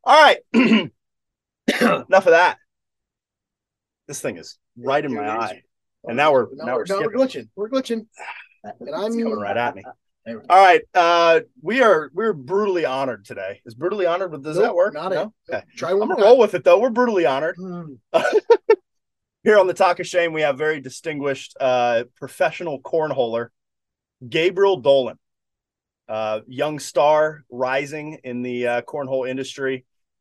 All right. Enough of that. This thing is right in my eye. And now we're glitching. We're glitching. And it's coming right at me. All right. We're brutally honored today. Is brutally honored, but does that work? Not no? it. Okay. Try one I'm more gonna roll with it though. We're brutally honored. Here on the Talk of Shame, we have very distinguished professional cornholer, Gabriel Dolan. Young star rising in the cornhole industry.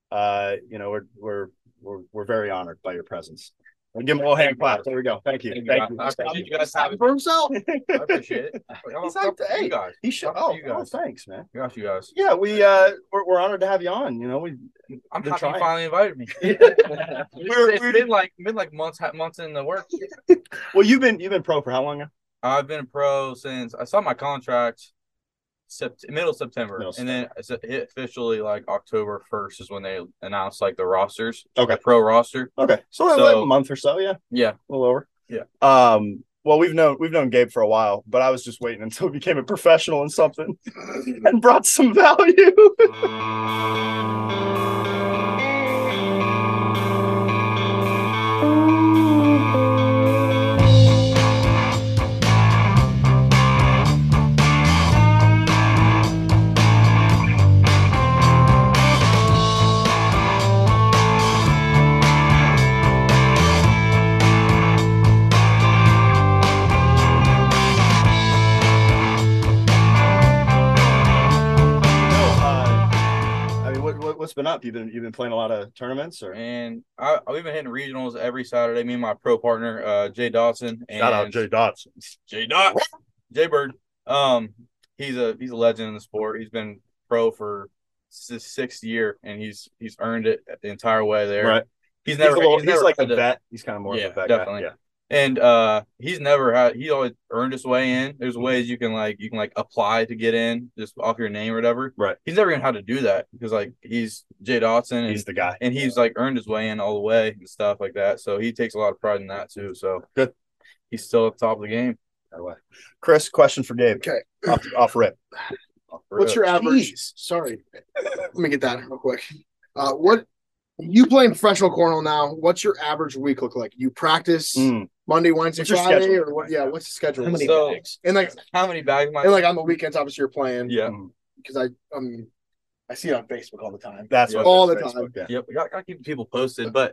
We're very honored by your presence. We'll give him a little hand clap. There we go. Thank you. Thank you. I appreciate you guys having for himself. I appreciate it. He's like, hey, you guys. He should. Oh, thanks, man. Got you guys. Yeah, we're honored to have you on. You know, I'm happy you finally invited me. We've been like months in the work. Well, you've been pro for how long now? I've been pro since I saw my contract middle of September, and then it officially like October 1st is when they announced like the rosters. Okay, the pro roster. Okay, so like a month or so, yeah, a little over. Yeah. Well, we've known Gabe for a while, but I was just waiting until he became a professional in something and brought some value. What's been up? You've been playing a lot of tournaments, or? And we've been hitting regionals every Saturday. Me and my pro partner, Jay Dotson. Shout out Jay Dotson. Jay Bird. He's a legend in the sport. He's been pro for his sixth year, and he's earned it the entire way there. Right. He's like a vet. He's kind of more of a vet definitely. guy. Yeah. And he's always earned his way in. There's ways you can apply to get in just off your name or whatever. Right. He's never gonna how to do that because he's Jay Dotson and he's the guy. And he's earned his way in all the way and stuff like that. So he takes a lot of pride in that too. So good. He's still at the top of the game. That way. Chris, question for Gabe. Okay. Off rip. What's your average? Jeez. Sorry. Let me get that real quick. What you playing professional cornhole now? What's your average week look like? You practice Monday, Wednesday, Friday, or what? Yeah, what's the schedule? How many bags? And how many bags? And on the weekends, obviously you're playing. Yeah. Because I see it on Facebook all the time. That's all the Facebook, time. Yeah. Yep. We gotta keep people posted, but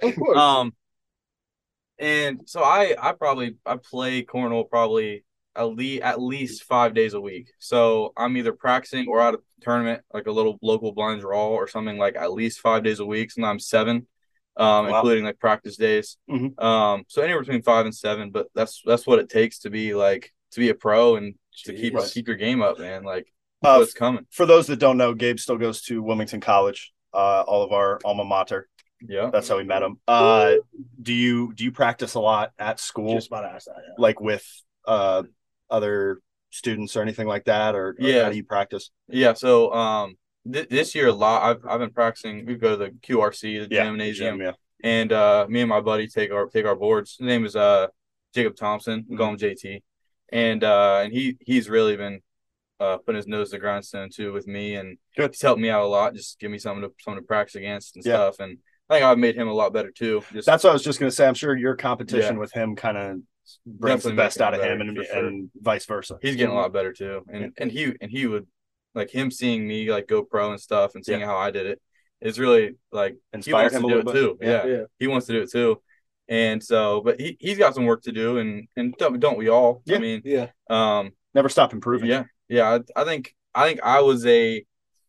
and so I play cornhole probably at least 5 days a week. So I'm either practicing or out of tournament, like a little local blind draw or something at least 5 days a week. Sometimes 7, including practice days. Mm-hmm. So anywhere between 5 and 7, but that's what it takes to be a pro and to keep your game up, man. What's coming. For those that don't know, Gabe still goes to Wilmington College, all of our alma mater. Yeah, that's how we met him. Do you practice a lot at school? Just about to ask that. Yeah. With other students or anything like that, or how do you practice? Yeah, so this year a lot. I've been practicing. We go to the QRC, the gymnasium, and me and my buddy take our boards. His name is Jacob Thompson. We call him JT, and he's really been putting his nose to the grindstone too with me, and he's helped me out a lot. Just give me something to practice against and stuff, and I think I've made him a lot better too. That's what I was just gonna say. I'm sure your competition with him kind of brings the best out of him, and vice versa. He's getting a lot better too, and he would him seeing me go pro and stuff, and seeing how I did it is really inspired him a little bit too. Yeah, he wants to do it too, and so but he's got some work to do, and don't we all? Yeah. I mean, never stop improving. Yeah. I think I was a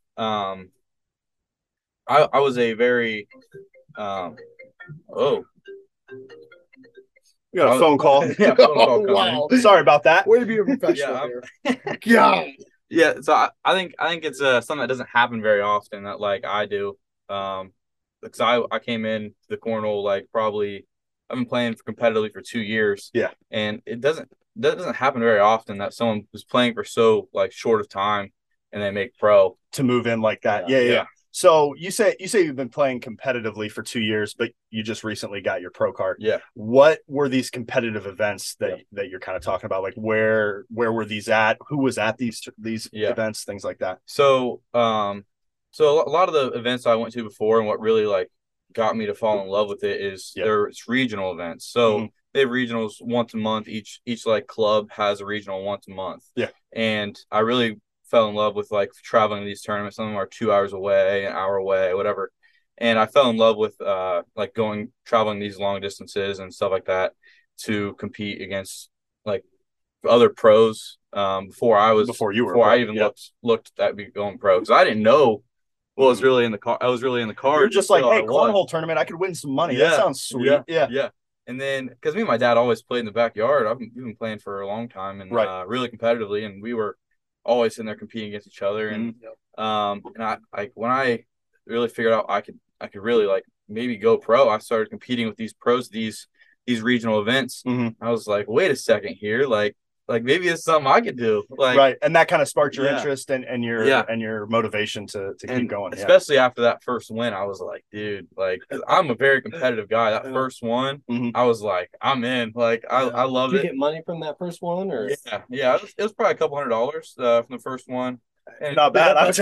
I was a very We got a phone call. Yeah, phone call coming. Wow. Sorry about that. Way to be a professional here. Yeah, so I think it's something that doesn't happen very often that I do. Because I came in the cornhole probably I've been playing competitively for 2 years. Yeah. And that doesn't happen very often that someone who's playing for so short of time and they make pro to move in like that. Yeah. So you say you've been playing competitively for 2 years, but you just recently got your pro card. Yeah. What were these competitive events that you're kind of talking about? Where were these at? Who was at these events? Things like that. So So a lot of the events I went to before, and what really like got me to fall in love with it is it's regional events. So they have regionals once a month. Each like club has a regional once a month. Yeah. And I really fell in love with like traveling to these tournaments. Some of them are 2 hours away, an hour away, whatever. And I fell in love with like traveling these long distances and stuff like that to compete against like other pros before I even looked at going pro, because I didn't know what was really in the car. I was really in the car. You're just like, hey, cornhole tournament, I could win some money. That sounds sweet. Yeah. And then because me and my dad always played in the backyard, we've been playing for a long time and really competitively, and we were always in there competing against each other. And and I when I really figured out I could really like maybe go pro, I started competing with these pros, these regional events. I was like, wait a second here, like maybe it's something I could do. Like, right. And that kind of sparked your interest and your motivation to keep going. Especially after that first win, I was like, dude, like I'm a very competitive guy. That first one, I was like, I'm in. Like I love it. Did you get money from that first one, or yeah, it was probably $200 from the first one. And not bad. Right.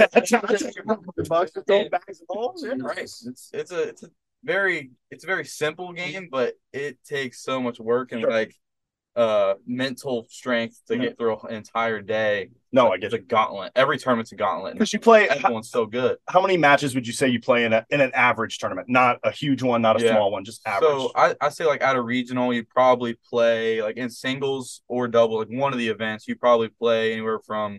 It's a very simple game, but it takes so much work and like mental strength to get through an entire day. No, like, I get it's a gauntlet. Every tournament's a gauntlet. Because you play, everyone's so good. How many matches would you say you play in an average tournament? Not a huge one, not a small one, just average. So I say like at a regional, you probably play like in singles or double, like one of the events, you probably play anywhere from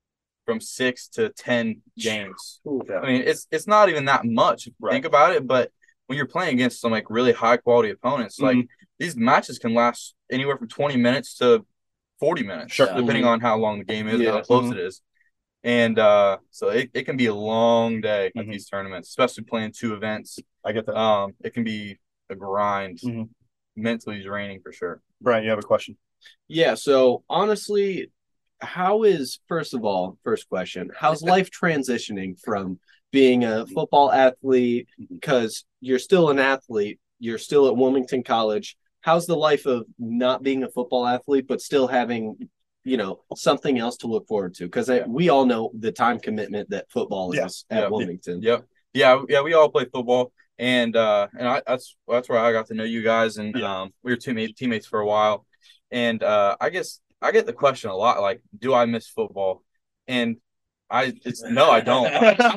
6 to 10 games. Yeah. I mean, it's not even that much if you think about it, but when you're playing against some like really high quality opponents, like these matches can last anywhere from 20 minutes to 40 minutes, depending on how long the game is and how close it is. And so it can be a long day at these tournaments, especially playing 2 events. I get that. It can be a grind, mentally draining for sure. Brian, you have a question? Yeah. So honestly, first question, how's life transitioning from being a football athlete, because you're still an athlete, you're still at Wilmington College. How's the life of not being a football athlete, but still having, something else to look forward to? Because we all know the time commitment that football is at Wilmington. Yeah. We all play football. And that's where I got to know you guys. And we were teammates for a while. And I guess I get the question a lot, like, do I miss football? And no, I don't.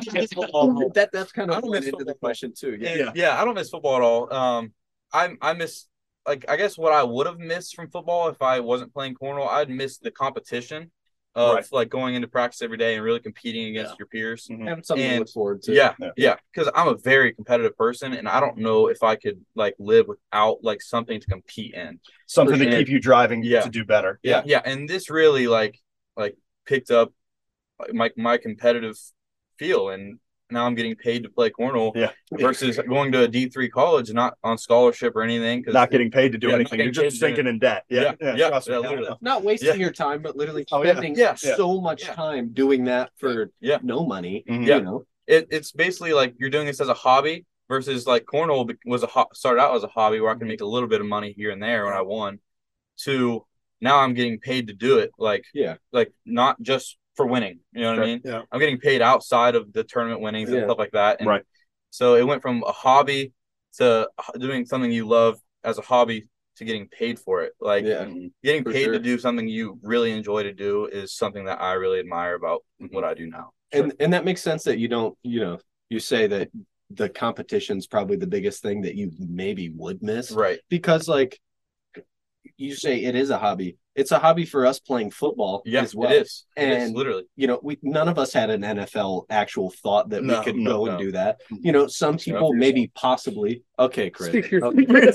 That's kind of into the question too. Yeah, I don't miss football at all. I miss, like, I guess what I would have missed from football if I wasn't playing cornhole, I'd miss the competition of like going into practice every day and really competing against your peers. Having something to look forward to. Yeah, because I'm a very competitive person, and I don't know if I could like live without like something to compete in, something to keep you driving to do better. Yeah, and this really like picked up my competitive feel, and now I'm getting paid to play cornhole versus going to a D3 college, not on scholarship or anything. Not getting paid to do anything. You're just sinking in debt. Literally. Not wasting your time, but literally spending so much time doing that for no money. You know, it's basically like you're doing this as a hobby versus like cornhole started out as a hobby where I can make a little bit of money here and there when I won, to now I'm getting paid to do it. Like not just for winning, you know what I mean? Yeah. I'm getting paid outside of the tournament winnings and stuff like that. And so it went from a hobby to doing something you love as a hobby to getting paid for it. Like getting paid to do something you really enjoy to do is something that I really admire about what I do now. And that makes sense that you don't, you say that the competition's probably the biggest thing that you maybe would miss. Right. Because like you say, it is a hobby. It's a hobby for us playing football as well. It is. And literally, none of us had an NFL actual thought that we could go and do that. Some people maybe possibly. Okay, Chris. How'd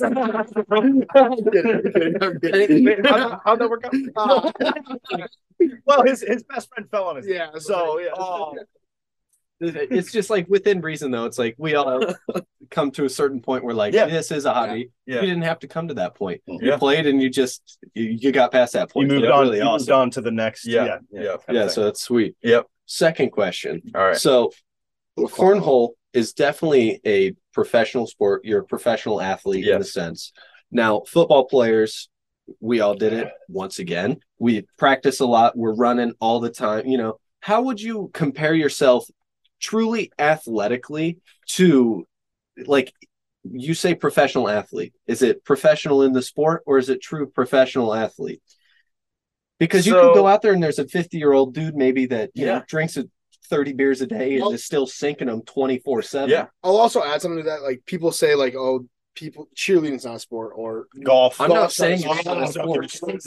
that work out? Well, his best friend fell on his head. So it's just like within reason, though. It's like we all come to a certain point where like this is a hobby. You didn't have to come to that point. You played and you got past that point. You moved on. You moved on to the next. Yeah. So that's sweet. Yep. Second question. All right. So cornhole is definitely a professional sport. You're a professional athlete in a sense. Now, football players, we all did it once again. We practice a lot. We're running all the time. How would you compare yourself truly athletically to like you say professional athlete. Is it professional in the sport or is it true professional athlete? Because you can go out there and there's a 50-year-old dude maybe that you know drinks 30 beers a day and is still sinking them 24/7. Yeah. I'll also add something to that. Like people say like, oh, people cheerleading's not a sport or golf. I'm not saying it's not a sport.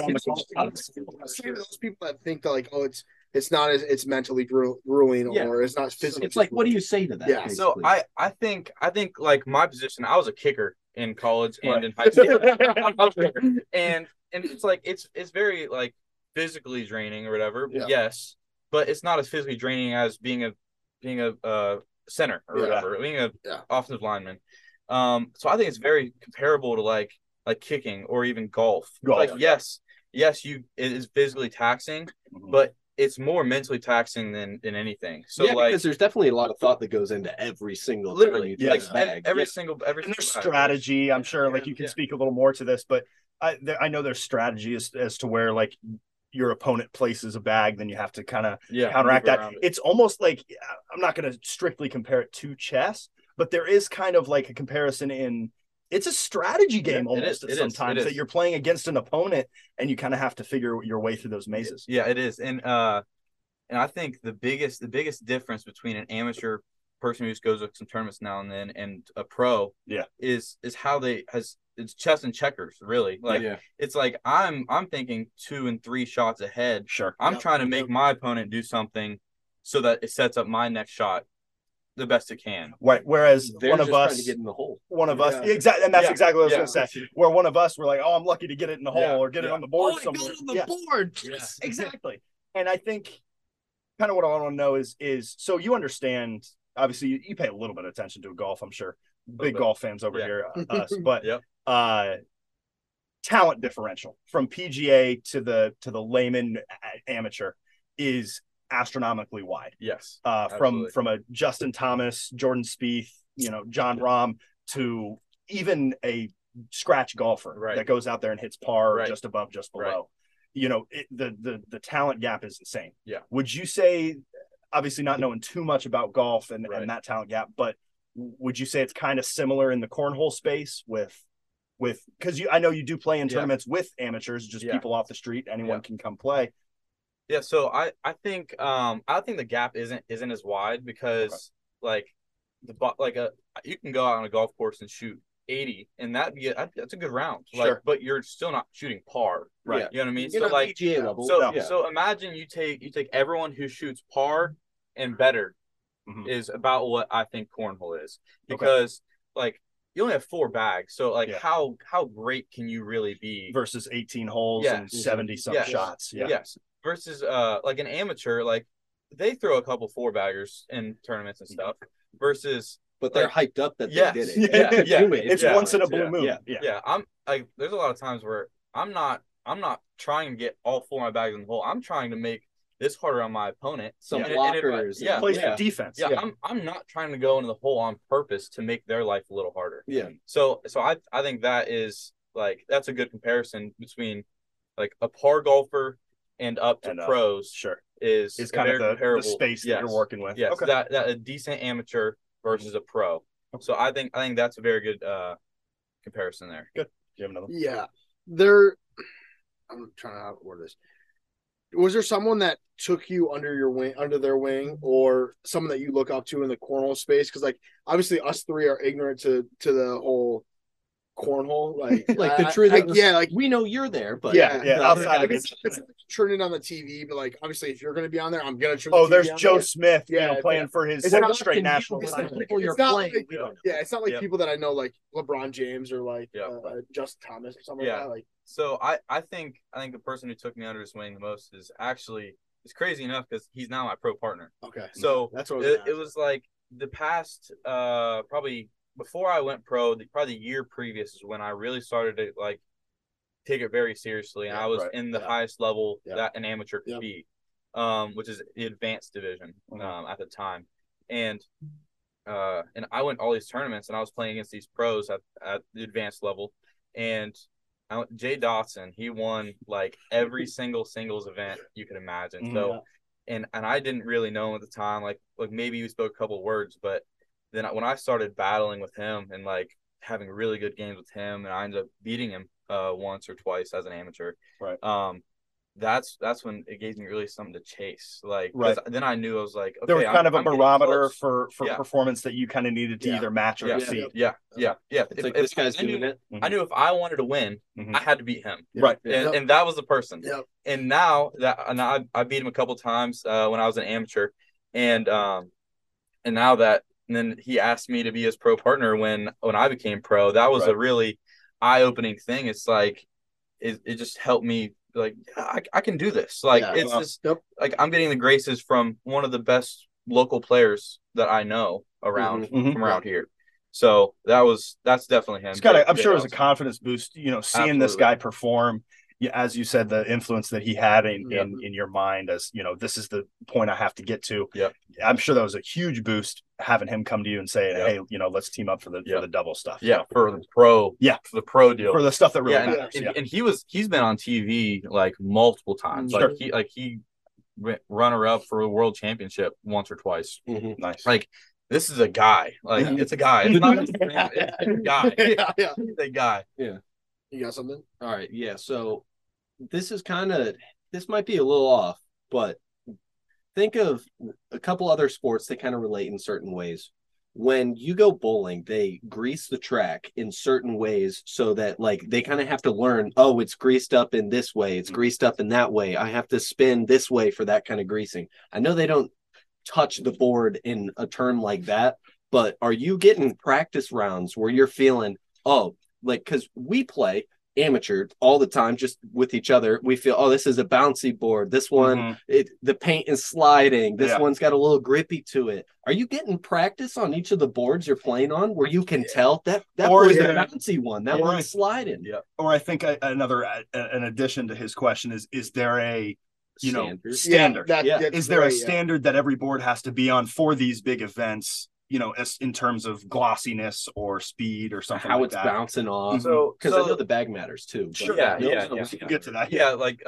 Those people that think that like, oh, it's not as it's mentally grueling or it's not physically. It's like, what do you say to that? Yeah. Basically? So I think like my position, I was a kicker in college and in high school. and it's like it's very like physically draining or whatever. Yeah. Yes. But it's not as physically draining as being a center or whatever, being a offensive lineman. So I think it's very comparable to like kicking or even golf. Like yes, it is physically taxing, but it's more mentally taxing than anything. So because there's definitely a lot of thought that goes into every single literally every single and there's strategy. I'm sure like you can speak a little more to this, but I know there's strategy as to where like your opponent places a bag, then you have to kind of counteract that. It's almost like I'm not going to strictly compare it to chess, but there is kind of like a comparison in it's a strategy game almost sometimes that you're playing against an opponent and you kind of have to figure your way through those mazes. Yeah, it is. And I think the biggest difference between an amateur person who just goes to some tournaments now and then and a pro is how it's chess and checkers, really. Like it's like I'm thinking 2 and 3 shots ahead. Sure. I'm trying to make my opponent do something so that it sets up my next shot the best it can. Right. Whereas one of us trying to get in the hole. One of us exactly, and that's exactly what I was gonna say. Where one of us we're like, oh, I'm lucky to get it in the hole or get it on the board somewhere. On the board. Yes, exactly. And I think kind of what I want to know is so you understand. Obviously, you pay a little bit of attention to golf. I'm sure big golf fans over here, us. But talent differential from PGA to the layman amateur is astronomically wide. Yes. From a Justin Thomas, Jordan Spieth, John Rahm to even a scratch golfer that goes out there and hits par just above, just below. The talent gap is insane. Yeah. Would you say, obviously not knowing too much about golf and that talent gap, but would you say it's kind of similar in the cornhole space with because I know you do play in tournaments with amateurs, just people off the street, anyone can come play. Yeah, so I think the gap isn't as wide because like you can go out on a golf course and shoot 80 and that's a good round. Like, but you're still not shooting par, right? You know what I mean? You're so like PGA level. So imagine you take everyone who shoots par and better is about what I think cornhole is, because like you only have 4 bags, so like how great can you really be versus 18 holes and 70 some shots? Yes. Versus like an amateur, like they throw a couple 4-baggers in tournaments and stuff versus but they're hyped up that they did it. It's once in a blue moon. I'm like there's a lot of times where I'm not trying to get all 4 of my bags in the hole. I'm trying to make this harder on my opponent. Some blockers. Plays for defense. I'm not trying to go into the hole on purpose to make their life a little harder. Yeah. So I think that is like that's a good comparison between like a par golfer and up to pros. Sure. Is kind of the space that you're working with. Yes. Okay. That a decent amateur versus a pro. So I think that's a very good comparison there. Good. Do you have another one? Yeah. I'm trying to word this. Was there someone that took you under their wing, or someone that you look up to in the cornhole space? Because like obviously us 3 are ignorant to the whole cornhole, like the truth. Like we know you're there, but outside of it's turn it on the TV. But like obviously, if you're going to be on there, I'm going to. There's Joe Smith, playing for his straight national. It's not like people that I know, like LeBron James or like Justin Thomas or something like that. Like, so I think the person who took me under his wing the most is actually it's crazy enough because he's now my pro partner. Okay, so that's what it was like the past probably. Before I went pro, probably the year previous is when I really started to like take it very seriously, and I was in the highest level that an amateur could be, which is the advanced division at the time, and I went all these tournaments, and I was playing against these pros at the advanced level, and Jay Dotson, he won like every single singles event you could imagine. So and I didn't really know him at the time. Like maybe we spoke a couple words, but then when I started battling with him and like having really good games with him, and I ended up beating him once or twice as an amateur. Right. That's when it gave me really something to chase. Like, right. Then I knew I was like, okay, there was kind of a barometer for performance that you kind of needed to either match or exceed. Yeah. It's like this guy's doing it. I knew if I wanted to win, I had to beat him. Right. And that was the person. Yep. And now I beat him a couple times when I was an amateur, and now that and then he asked me to be his pro partner when I became pro. That was a really eye-opening thing. It's like it just helped me. Like I can do this. Like it's just like I'm getting the graces from one of the best local players that I know around from around here. So that's definitely him. I'm sure it was a confidence boost, seeing Absolutely. This guy perform. As you said, the influence that he had in your mind as, this is the point I have to get to. Yeah. I'm sure that was a huge boost having him come to you and say, hey, let's team up for the double stuff. Yeah. For the pro. Yeah. For the pro deal. For the stuff that really matters. And he's been on TV like multiple times. Sure. Like he runner up for a world championship once or twice. Mm-hmm. Nice. Like this is a guy. Like it's a guy. It's not it's a guy. Yeah. It's a guy. Yeah. You got something? All right. Yeah. So this might be a little off, but think of a couple other sports that kind of relate in certain ways. When you go bowling, they grease the track in certain ways so that like they kind of have to learn, oh, it's greased up in this way. It's greased up in that way. I have to spin this way for that kind of greasing. I know they don't touch the board in a term like that, but are you getting practice rounds where you're feeling, oh, like, because we play amateur all the time just with each other, we feel, oh, this is a bouncy board, this one the paint is sliding, this one's got a little grippy to it. Are you getting practice on each of the boards you're playing on where you can tell that board's a bouncy one, that one's sliding? Or I think an addition to his question is there a standard? Is there a standard that every board has to be on for these big events, in terms of glossiness or speed or something how like it's that? Bouncing off. So because I know the bag matters too. Sure. Yeah. We can get to that. Yeah. Like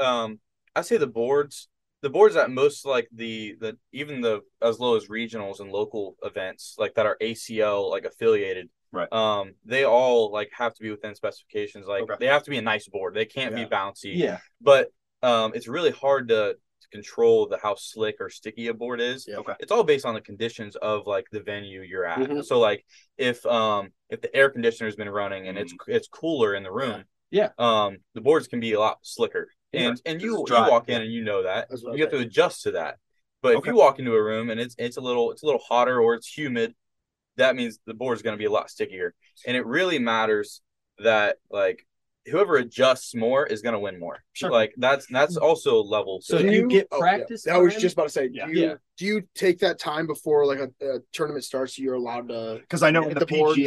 I say the boards that most like the even the as low as regionals and local events like that are ACL like affiliated. Right. They all like have to be within specifications. Like they have to be a nice board. They can't be bouncy. Yeah. But it's really hard to control how slick or sticky a board is. Yeah. Okay. It's all based on the conditions of like the venue you're at. So like if the air conditioner's been running and it's cooler in the room, the boards can be a lot slicker. And you walk in and you know that. You have to adjust to that. But if you walk into a room and it's a little hotter or it's humid, that means the board's going to be a lot stickier. And it really matters that like whoever adjusts more is going to win more. Sure. Like that's also level. So do you get practice? I was just about to say, do you take that time before like a tournament starts? You're allowed to, because I know the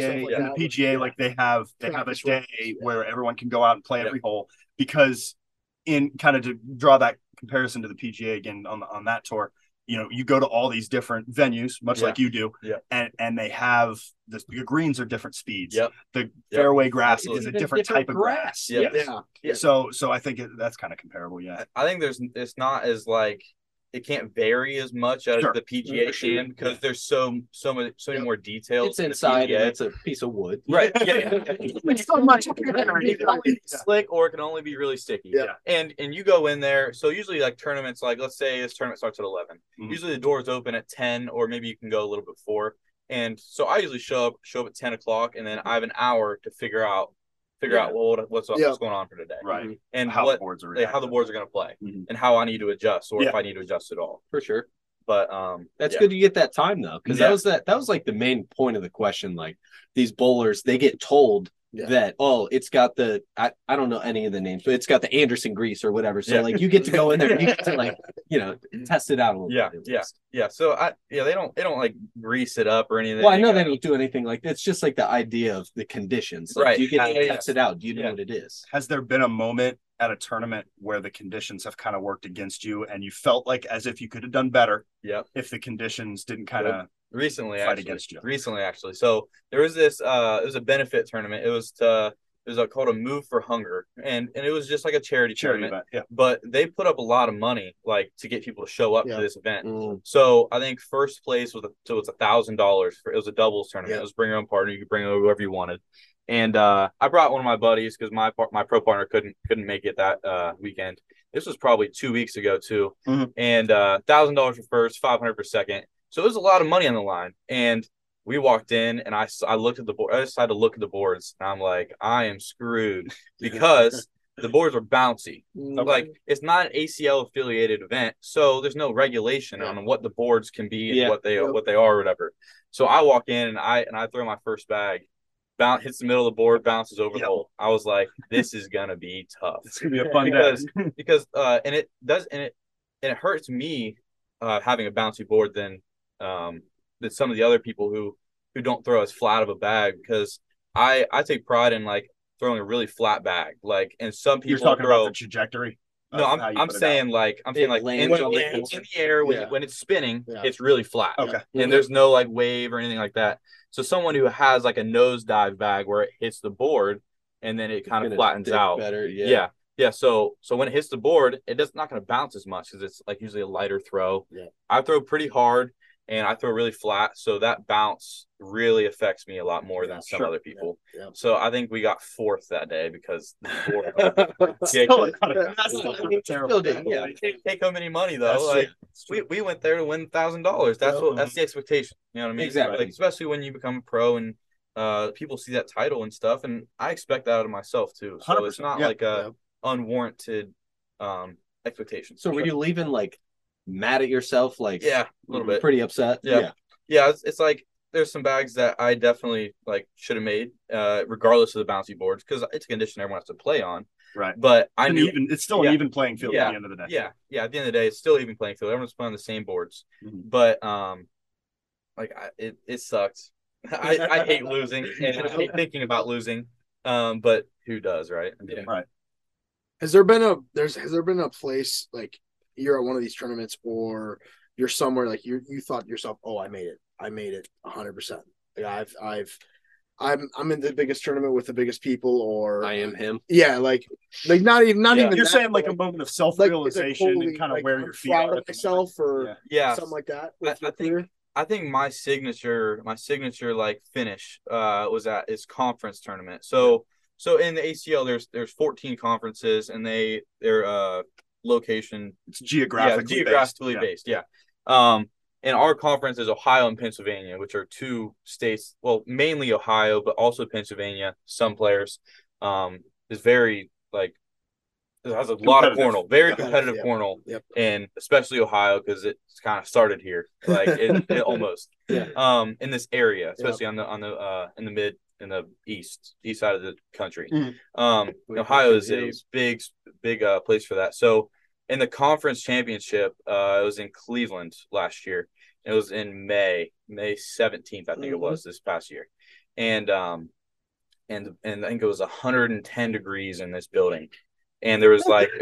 PGA, like they have a day where everyone can go out and play every hole, because in kind of to draw that comparison to the PGA again on that tour, you go to all these different venues, much like you do, and they have the greens are different speeds. The fairway grass is a different type of grass. So I think that's kind of comparable. I think it's not as like it can't vary as much as the PGA can, because there's so many more details. It's inside and it's a piece of wood. Right. It's so much. It can only be slick or it can only be really sticky. And you go in there. So usually like tournaments, like let's say this tournament starts at 11. Usually the doors open at 10, or maybe you can go a little bit before. And so I usually show up at 10 o'clock, and then I have an hour to figure out what's going on for today, right? And how the boards are going to play, and how I need to adjust, or if I need to adjust at all. For sure. But that's good to get that time though, because that was like the main point of the question. Like these bowlers, they get told that it's got the I don't know any of the names, but it's got the Anderson grease or whatever. So like you get to go in there, and you get to like test it out a little bit. So they don't like grease it up or anything. Well, I know they don't do anything like that. It's just like the idea of the conditions. Like, you get to test it out. Do you know what it is? Has there been a moment at a tournament where the conditions have kind of worked against you and you felt like as if you could have done better if the conditions didn't kind of recently fight against you? Recently, actually. So there was this it was a benefit tournament. It was to called a Move for Hunger, and it was just like a charity tournament. Event, yeah. But they put up a lot of money, like, to get people to show up to this event. So I think first place was $1,000 it was a doubles tournament. It was bring your own partner. You could bring whoever you wanted. And I brought one of my buddies because my pro partner couldn't make it that weekend. This was probably 2 weeks ago too. And $1,000 for first, 500 for second. So it was a lot of money on the line. And we walked in, and I looked at the board. I decided to look at the boards, and I'm like, I am screwed because the boards are bouncy. Like, it's not an ACL affiliated event, so there's no regulation on what the boards can be and what they are or whatever. So I walk in, and I throw my first bag. Hits the middle of the board, bounces over the hole. I was like, this is gonna be tough. It's gonna be a fun day. because it hurts me having a bouncy board than some of the other people who don't throw as flat of a bag, because I take pride in like throwing a really flat bag. Like, and some people you're talking about the trajectory. No, I'm saying like in the air when it's spinning, it's really flat. Okay. And there's no like wave or anything like that. So someone who has like a nosedive bag where it hits the board and then it kind of flattens out. Better, yeah. So when it hits the board, it's not going to bounce as much because it's like usually a lighter throw. Yeah. I throw pretty hard and I throw really flat, so that bounce really affects me a lot more than some other people. Yeah. So I think we got fourth that day because still didn't take home any money though. We went there to win $1,000. That's the expectation. You know what I mean? Exactly. Like, especially when you become a pro and people see that title and stuff, and I expect that out of myself too. So it's not like a unwarranted expectation. So were you leaving like mad at yourself? Like, a little bit, pretty upset. Yeah. It's like there's some bags that I definitely like should have made, regardless of the bouncy boards, because it's a condition everyone has to play on. Right. But it's still an even playing field at the end of the day. Yeah. At the end of the day, it's still even playing field. Everyone's playing on the same boards. But it sucks. I hate losing, and I hate thinking about losing. But who does, right? Right. Has there been a place like you're at one of these tournaments, or you're somewhere like you thought to yourself, oh, I made it 100%. Like I'm in the biggest tournament with the biggest people, or I am him. Yeah, like not even you're saying like a moment of self-realization and kind of where your feet are of myself, or something like that. I think my signature like finish is conference tournament. So in the ACL there's 14 conferences, and they're location, it's geographically based. And our conference is Ohio and Pennsylvania, which are two states, well, mainly Ohio, but also Pennsylvania. Some players is very like it has a lot of cornhole, very competitive cornhole, and especially Ohio because it's kind of started here, like it almost in this area, especially in the east side of the country. Ohio is a big place for that. So in the conference championship, it was in Cleveland last year. It was in May 17th, I think it was this past year, and I think it was 110 degrees in this building. And there was like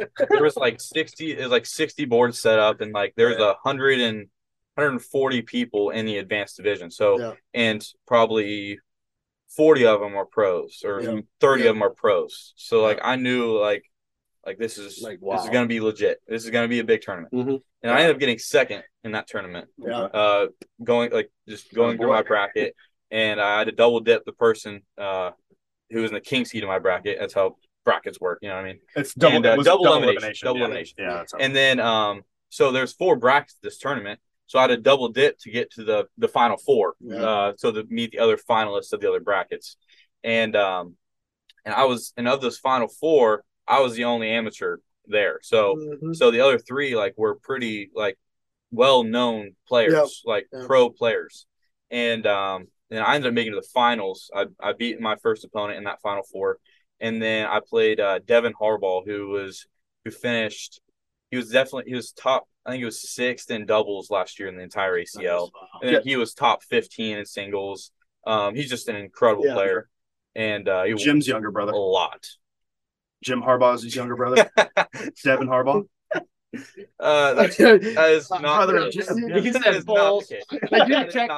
60 boards set up, and like there's 140 people in the advanced division. So and probably 40 of them are pros, or 30 of them are pros. So like I knew like this is this is gonna be legit. This is gonna be a big tournament. And I ended up getting second in that tournament. Going through my bracket, and I had to double dip the person who was in the king seed of my bracket. That's how brackets work, you know what I mean? It's double elimination. Yeah. And then so there's 4 brackets this tournament, so I had to double dip to get to the final 4, so to meet the other finalists of the other brackets. And of those final 4, I was the only amateur there. So the other 3 like were pretty like well-known players, pro players. And I ended up making it to the finals. I beat my first opponent in that final 4. And then I played Devin Harbaugh, who finished. He was top. I think he was 6th in doubles last year in the entire ACL. And then he was top 15 in singles. He's just an incredible player. And Jim's younger brother. A lot. Jim Harbaugh is his younger brother. Devin Harbaugh. That is not brother. He said balls. I did check.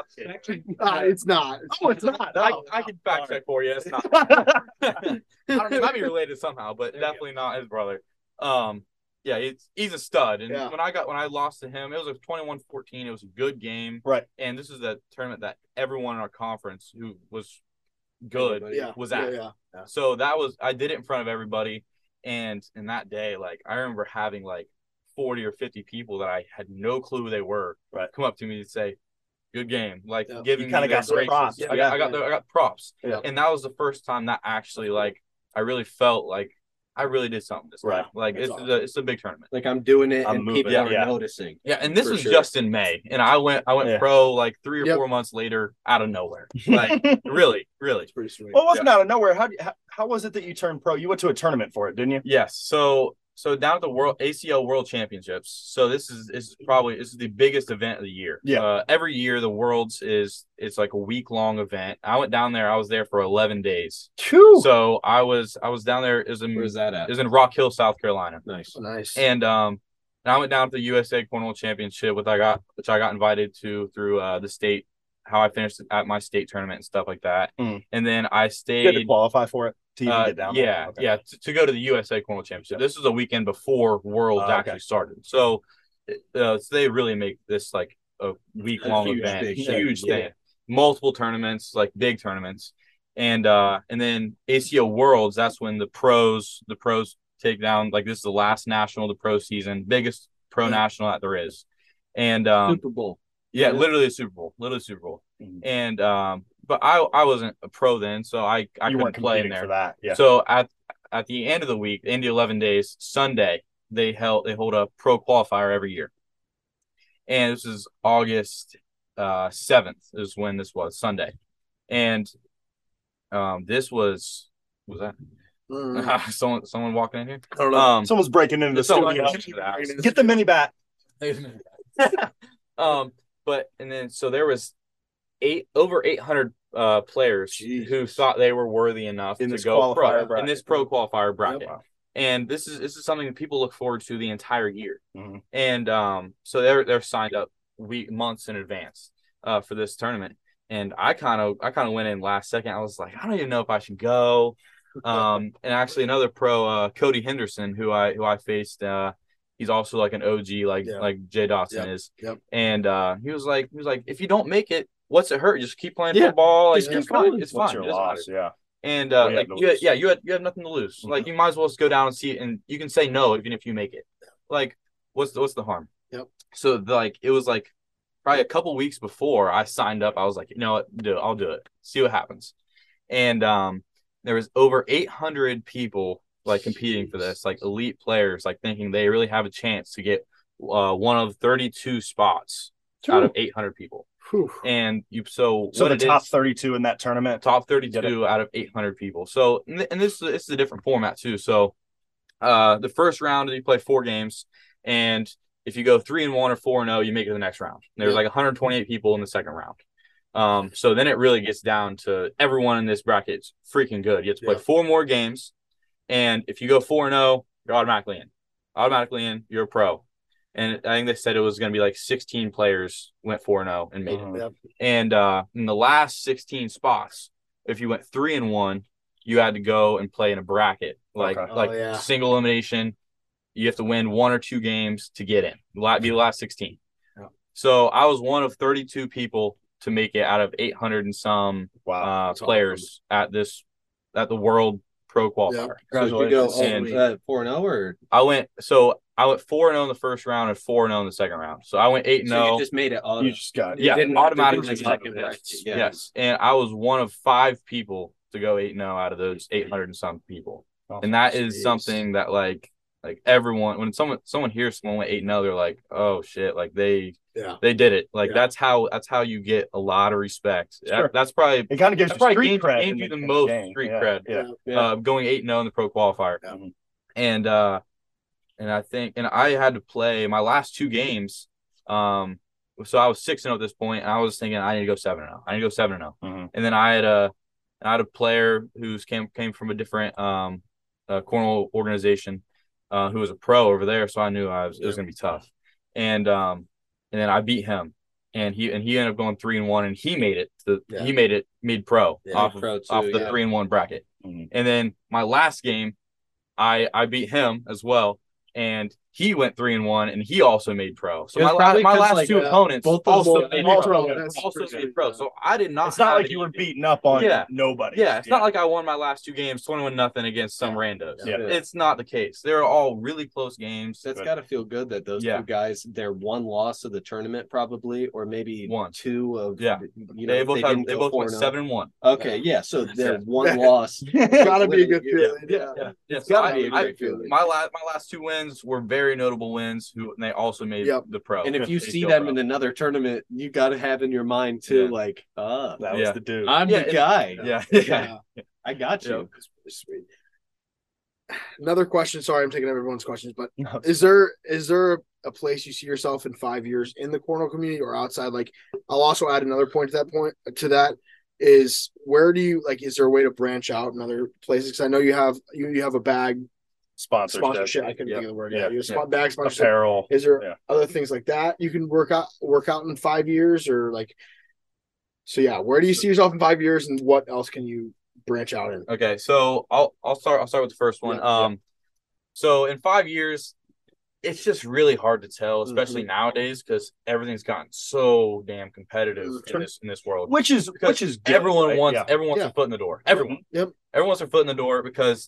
It's not. Oh, it's not. I can fact check for you. It's not. I don't know. It might be related somehow, but definitely not his brother. Yeah, he's a stud. And when I lost to him, it was a 21-14. It was a good game. Right. And this is the tournament that everyone in our conference who was good was at. Yeah. So I did it in front of everybody. And in that day, like I remember having like 40 or 50 people that I had no clue who they were come up to me and say, "Good game," like giving me got some props. I got props, and that was the first time that actually like I really felt like I really did something this time. Like it's a big tournament. Like I'm doing it, and people are noticing. Yeah, and this was just in May, and I went pro like 3 or 4 months later out of nowhere. Like really, it's pretty sweet. Well, it wasn't out of nowhere. How was it that you turned pro? You went to a tournament for it, didn't you? Yes. So down at the ACL World Championships. So this is the biggest event of the year. Yeah. Every year the Worlds it's like a week-long event. I went down there. I was there for 11 days. Whew. So I was down there. Where's that at? It was in Rock Hill, South Carolina. Nice. And I went down to the USA Cornhole Championship, which I got invited to through the state. How I finished at my state tournament and stuff like that. And then I stayed. You had to qualify for it to even get down there. Yeah, to go to the USA Cornhole Championship. This was a weekend before Worlds actually started. So they really make this like a week-long event, huge thing. Multiple tournaments, like big tournaments. And then ACO Worlds, that's when the pros take down, like this is the last national of the pro season, biggest pro national that there is. And Super Bowl. Yeah, literally a Super Bowl. Mm-hmm. And but I wasn't a pro then, so I couldn't play in there for that. Yeah. So at the end of the week, the end of 11 days, Sunday, they hold a pro qualifier every year. And this is August 7th is when this was, Sunday. And this was that someone walking in here? I don't know. Someone's breaking into the studio. Get the mini bat. But and then so there was over 800 players who thought they were worthy enough to go pro in this pro qualifier bracket. Yep. And this is something that people look forward to the entire year. Mm-hmm. And so they're signed up months in advance for this tournament. And I kind of went in last second. I was like, I don't even know if I should go. And actually another pro, Cody Henderson, who I faced, he's also like an OG, like Jay Dotson is. Yep. And he was like, if you don't make it, what's it hurt? Just keep playing football. Like it's fine. It's fine. Your loss? Yeah. And you have nothing to lose. Mm-hmm. Like you might as well just go down and see it, and you can say no even if you make it. Like what's the harm? Yep. So it was like probably a couple weeks before I signed up, I was like, you know what, I'll do it. See what happens. And there was over 800 people like competing for this, like elite players, like thinking they really have a chance to get one of 32 spots out of 800 people. Whew. And so the top 32 in that tournament, top 32 out of 800 people. So and this is a different format too. So the first round you play 4 games, and if you go 3-1 or 4-0, you make it to the next round. There's like 128 people in the second round. So then it really gets down to everyone in this bracket is freaking good. You have to play 4 more games. And if you go 4-0, you're automatically in. You're a pro. And I think they said it was going to be like 16 players went 4-0 and made it. Yep. And in the last 16 spots, if you went 3-1, you had to go and play in a bracket, single elimination. You have to win 1 or 2 games to get in. Be the last 16. Yeah. So I was one of 32 people to make it out of 800 and some players awesome. at the World Pro Qualifier. Yeah. So did you go 4-0 or? I went 4-0 in the first round and 4-0 in the second round. So I went 8-0. So you just made it you just got automatically. Yes. And I was one of 5 people to go 8-0 out of those 800 and some people. Oh, and that is something that like everyone, when someone hears someone went 8-0, they're like, oh shit, like they did it. Like that's how you get a lot of respect. Sure. That's probably it kind of gives you street cred. Gained you the most street cred. Yeah. Going 8-0 in the pro qualifier. Yeah. And I think I had to play my last 2 games. So I was 6-0 at this point, and I was thinking I need to go 7-0. Mm-hmm. And then I had a player who came from a different cornhole organization. who was a pro over there, so I knew it was gonna be tough. And then I beat him, and he ended up going 3-1, and he made it. He made pro off the 3-1 bracket. Mm-hmm. And then my last game, I beat him as well, and he went 3-1, and he also made pro. So my last two opponents also made pro. So I did not. It's not like you were beating up on nobody. Yeah, it's not like I won my last two games 21-0 against some randos. Yeah. It's not the case. They're all really close games. That's got to feel good that those two guys, their one loss of the tournament probably, or maybe two of they both went 7-1. Okay, so their one loss gotta be a good feeling. Yeah. It's gotta be a great feeling. My last two wins were very notable wins. And they also made the pro. And if you see them in another tournament, you got to have in your mind too, like, that was the dude. I'm the guy. Yeah. I got you. Sweet. Another question. Sorry, I'm taking everyone's questions, but is there a place you see yourself in 5 years in the cornhole community or outside? Like, I'll also add another point to that is where do you is there a way to branch out in other places? Because I know you have a bag. Sponsorship. I couldn't think of the word. Bag sponsorship. Apparel. Is there other things like that you can work out in 5 years or like? So where do you see yourself in 5 years, and what else can you branch out in? Okay, so I'll start with the first one. So in 5 years, it's just really hard to tell, especially nowadays, because everything's gotten so damn competitive in this world. Which is good, everyone wants their foot in the door. Everyone wants their foot in the door because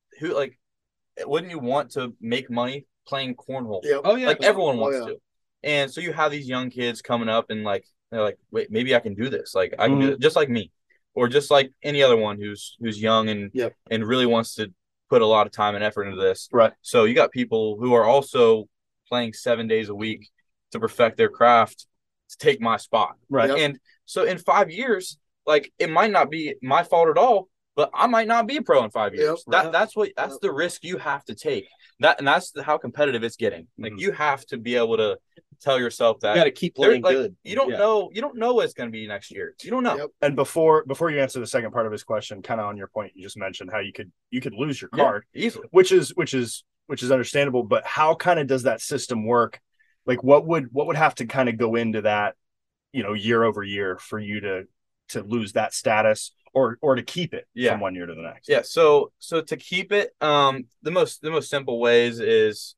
wouldn't you want to make money playing cornhole? Yep. Oh yeah, everyone wants to. And so you have these young kids coming up, and they're like, wait, maybe I can do this. Like I can do it just like me, or just like any other one who's young and really wants to put a lot of time and effort into this. Right. So you got people who are also playing 7 days a week to perfect their craft to take my spot. Right. And so in 5 years, it might not be my fault at all, but I might not be a pro in 5 years. That's the risk you have to take. That's how competitive it's getting. You have to be able to tell yourself that you got to keep playing good. You don't know what it's going to be next year. You don't know. Yep. And before you answer the second part of his question, kind of on your point, you just mentioned how you could lose your card easily, which is understandable. But how kind of does that system work? Like what would have to kind of go into that, year over year for you to lose that status or to keep it from 1 year to the next? Yeah. So to keep it, the most simple ways is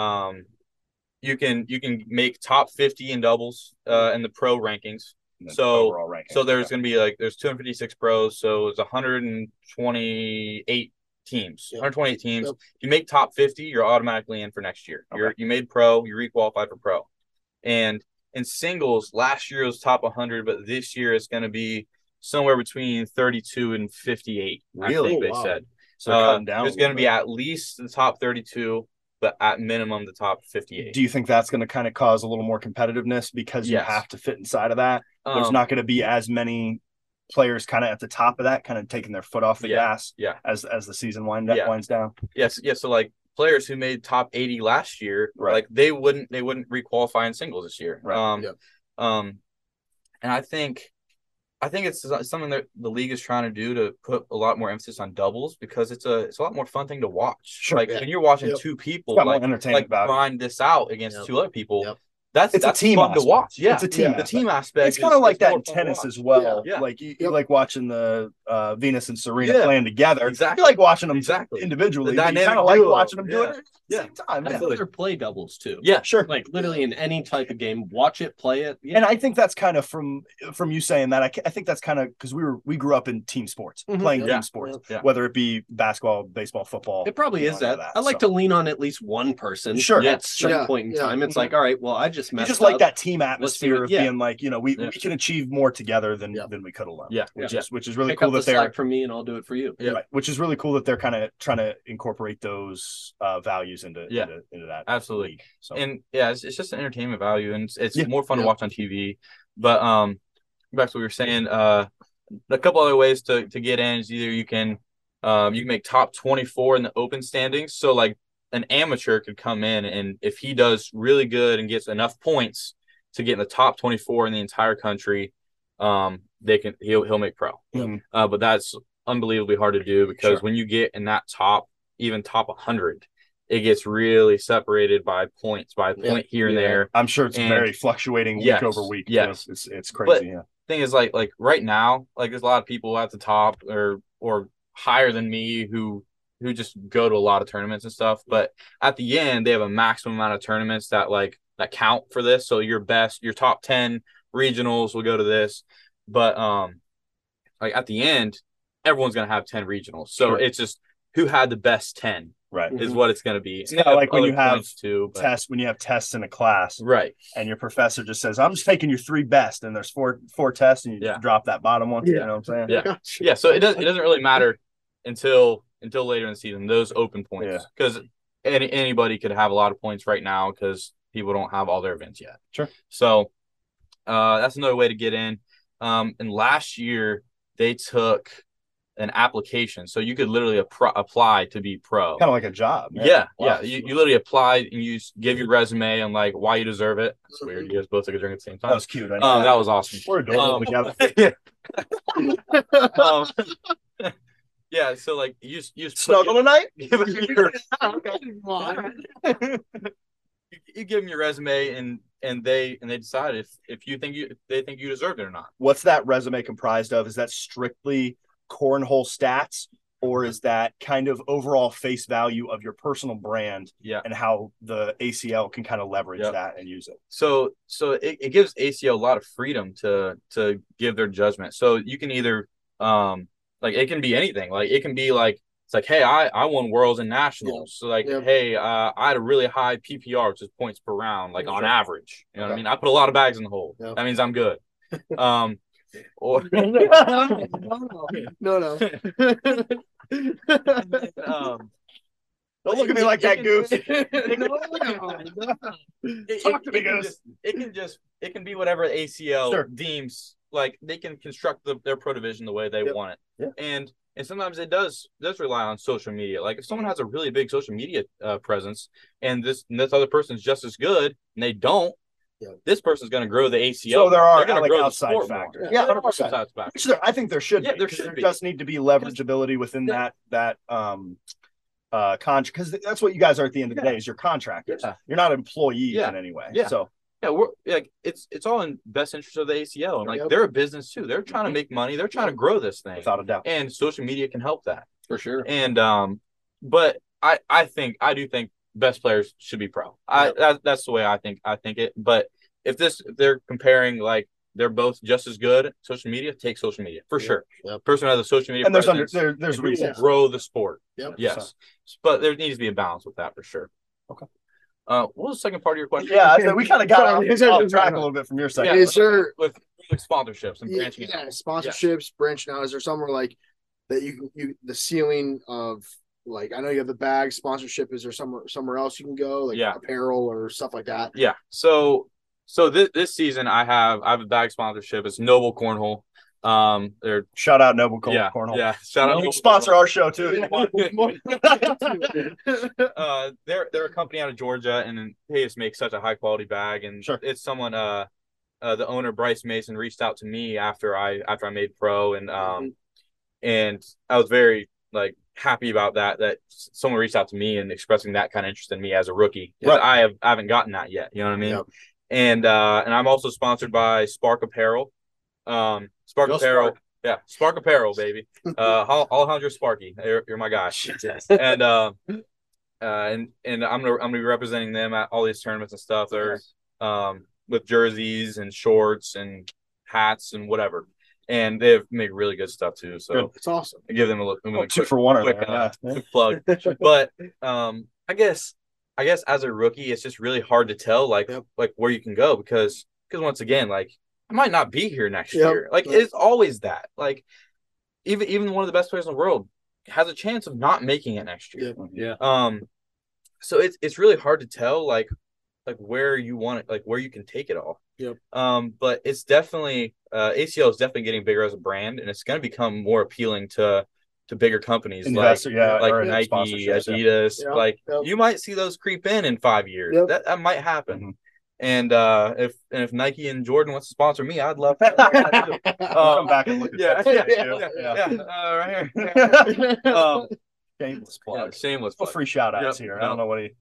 you can make top 50 in doubles in the pro rankings. So there's going to be there's 256 pros, so it's 128 teams. 128 teams. Yep. If you make top 50, you're automatically in for next year. Okay. You made pro, you requalified for pro. And in singles, last year was top 100, but this year it's going to be somewhere between 32 and 58. Really? I think they said. So there's going to be at least the top 32, but at minimum the top 58. Do you think that's going to kind of cause a little more competitiveness because you have to fit inside of that? There's not going to be as many players kind of at the top of that, kind of taking their foot off the gas as the season winds down. Yes. So players who made top 80 last year, they wouldn't requalify in singles this year. Right. And I think it's something that the league is trying to do to put a lot more emphasis on doubles because it's a lot more fun thing to watch. Sure, when you're watching two people grind this out against two other people. That's a team fun to watch. Yeah, it's a team. The team aspect. It's kind of like that in tennis as well. Yeah. Like you like watching the Venus and Serena playing together. Exactly. You like watching them individually. You kind of like watching them do it at the same time. I those are play doubles too. Yeah, sure. Like literally in any type of game, watch it, play it. Yeah. And I think that's kind of from you saying that. I think that's kind of because we grew up in team sports, playing team sports, whether it be basketball, baseball, football. It probably is that. I like to lean on at least one person. Sure. At a certain point in time, it's like, all right, well, I just messed up. Like that team atmosphere of being like, we can achieve more together than we could alone. Yeah. Which is really Pick cool up that the slack for me and I'll do it for you. Yeah. Right. Which is really cool that they're kind of trying to incorporate those values into that. Absolutely. League. So it's just an entertainment value and it's more fun to watch on TV. But back to what we were saying, a couple other ways to get in is either you can make top 24 in the open standings. So an amateur could come in and if he does really good and gets enough points to get in the top 24 in the entire country, he'll make pro. But that's unbelievably hard to do because when you get in that even top 100, it gets really separated by points, by a point here and there. I'm sure it's very fluctuating week over week. Yes, it's crazy. But thing is, like right now, like there's a lot of people at the top or higher than me who just go to a lot of tournaments and stuff. But at the end, they have a maximum amount of tournaments that count for this. So your top 10 regionals will go to this. But like at the end, everyone's gonna have 10 regionals. So it's just who had the best 10. Right. Is what it's going to be. It's kind of like when you have tests in a class. Right. And your professor just says, I'm just taking your 3 best. And there's four tests and you just drop that bottom one. Yeah. You know what I'm saying? Yeah. Yeah. So it doesn't really matter until later in the season, those open points. Because anybody could have a lot of points right now because people don't have all their events yet. Sure. So that's another way to get in. And last year they took an application, so you could literally apply to be pro, kind of like a job. Yeah. You literally apply and you give your resume and like why you deserve it. It's weird. You guys both took a drink at the same time. That was cute. That was awesome. We're adorable together. Yeah. So like you snuggle tonight. You give them your resume and they decide if they think you deserve it or not. What's that resume comprised of? Is that strictly cornhole stats, or is that kind of overall face value of your personal brand and how the ACL can kind of leverage that and use it? So it gives ACL a lot of freedom to give their judgment. So you can either like it can be anything. Like it can be like it's like, hey, I won worlds and nationals. So like, hey, I had a really high PPR, which is points per round, like on average. You know what I mean? I put a lot of bags in the hole. That means I'm good. Or no. Don't look at me like that, Goose. Talk to me, Goose. It can be whatever ACL deems. Like they can construct their pro division the way they want it, and sometimes it does rely on social media. Like if someone has a really big social media presence, and this other person's just as good, and they don't. This person's going to grow the ACL. So there are going to grow outside the factors. Yeah, 100% factors. I think there should be. There does need to be leverageability within that contract, because that's what you guys are at the end of the day is you're contractors. You're not employees in any way. So we're like it's all in best interest of the ACL, and like they're a business too. They're trying to make money. They're trying to grow this thing without a doubt. And social media can help that for sure. And but I do think best players should be pro. That's the way I think it. But if they're comparing, like they're both just as good, social media, take social media for sure. Person who has a social media and there's reasons grow the sport. Yes, but there needs to be a balance with that for sure. Okay. What was the second part of your question? Yeah, we kind of got off track a little bit from your side. Is there with sponsorships and branching out? Sponsorships, branching out. Is there somewhere like that you the ceiling of? Like I know you have the bag sponsorship. Is there somewhere else you can go, like apparel or stuff like that? Yeah. So this season I have a bag sponsorship. It's Noble Cornhole. They're shout out Noble Cornhole. Yeah, shout out. You sponsor our show too. They're a company out of Georgia, and they just make such a high quality bag. And it's someone the owner Bryce Mason reached out to me after I made pro, and and I was very happy about that someone reached out to me and expressing that kind of interest in me as a rookie. I haven't gotten that yet. You know what I mean? Yep. And I'm also sponsored by Spark Apparel. Spark Apparel. Yeah, Spark Apparel, baby. Alejandro Sparky, you're my guy. And I'm gonna be representing them at all these tournaments and stuff. They're with jerseys and shorts and hats and whatever. And they make really good stuff too. So it's awesome. I give them a look. Two for one. Quick plug. But I guess as a rookie, it's just really hard to tell like where you can go because once again, like I might not be here next year. Like it's always that. Like even one of the best players in the world has a chance of not making it next year. So it's really hard to tell like where you want it, like where you can take it all. But it's definitely ACL is definitely getting bigger as a brand, and it's going to become more appealing to bigger companies like Nike, Adidas. You might see those creep in 5 years. That might happen. And if Nike and Jordan wants to sponsor me, I'd love to. Come back and look at right here. Shameless plug. Yeah, shameless plug. Free shout outs here. I don't know what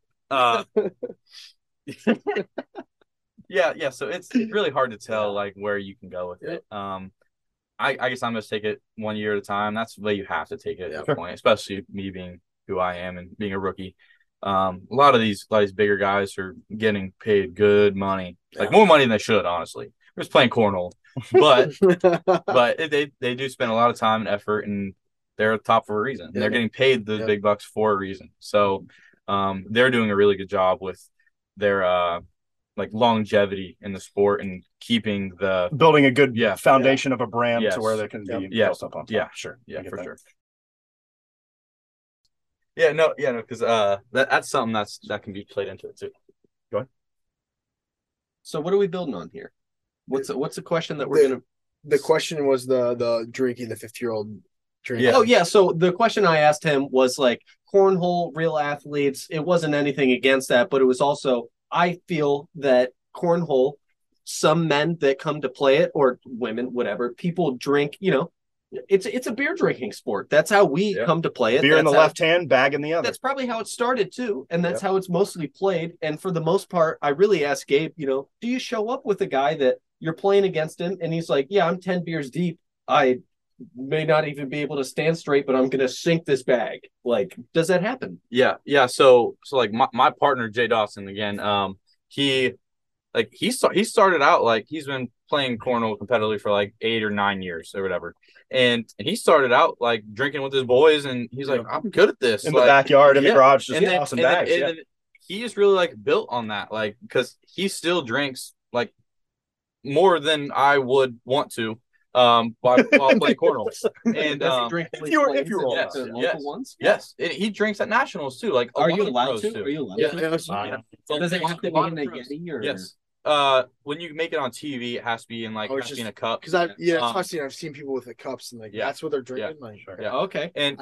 he. Yeah. So it's really hard to tell like where you can go with it. I guess I'm gonna take it 1 year at a time. That's the way you have to take it at that point, especially me being who I am and being a rookie. A lot of these bigger guys are getting paid good money, like more money than they should. Honestly, we're just playing cornhole, but they do spend a lot of time and effort, and they're at the top for a reason. And they're getting paid those big bucks for a reason. So they're doing a really good job with their like longevity in the sport and keeping building a good foundation of a brand to where they can be built up on top. Yeah, sure. Yeah, for sure. No, because that's something that can be played into it too. Go ahead. So what are we building on here? What's the question that we're gonna? The question was the drinking, the 50-year-old drinking. Yeah. Oh yeah. So the question I asked him was like cornhole, real athletes. It wasn't anything against that, but it was also I feel that cornhole, some men that come to play it or women, whatever, people drink. It's a beer drinking sport. That's how we come to play it. Beer in the left hand, bag in the other. That's probably how it started too, and that's how it's mostly played. And for the most part, I really asked Gabe, do you show up with a guy that you're playing against him, and he's like, yeah, I'm 10 beers deep. I may not even be able to stand straight, but I'm gonna sink this bag. Like, does that happen? Yeah. So like my partner Jay Dawson again, he started out like he's been playing cornhole competitively for like 8 or 9 years or whatever. And he started out like drinking with his boys, and he's like, I'm good at this. In the backyard, in the garage, just tossing bags. And he is really like built on that, like because he still drinks like more than I would want to while playing cornhole. And if you're local ones, yes, he drinks at nationals too. Like, are you allowed to? Are you allowed to? Does it have to be in a Yeti or? Yes. When you make it on TV, it has to be in like in a cup. Because I've seen people with the cups and like that's what they're drinking. Yeah, like, sure. Yeah. Okay. And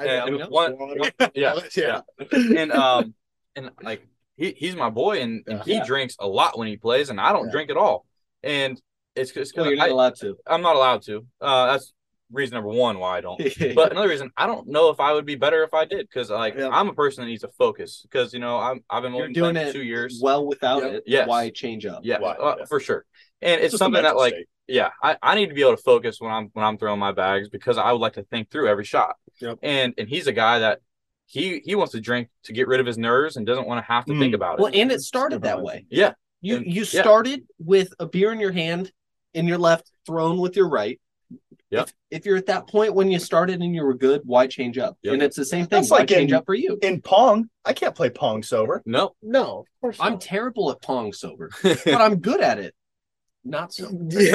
like he's my boy, and he drinks a lot when he plays, and I don't drink at all. And it's because you're not allowed to. I'm not allowed to. That's reason number one why I don't. But another reason, I don't know if I would be better if I did, because I'm a person that needs to focus, because I've been doing it 2 years well without it. Yes. Why change up? Yeah, for sure. And it's something that like I need to be able to focus when I'm throwing my bags, because I would like to think through every shot. And he's a guy that he wants to drink to get rid of his nerves and doesn't want to have to think about it. Well, and it started that way. Yeah. You started with a beer in your hand, in your left, thrown with your right. Yep. If you're at that point when you started and you were good, why change up? Yep. And it's the same thing. Why change up for you? In Pong, I can't play Pong sober. No, of course I'm terrible at Pong sober, but I'm good at it. Not so.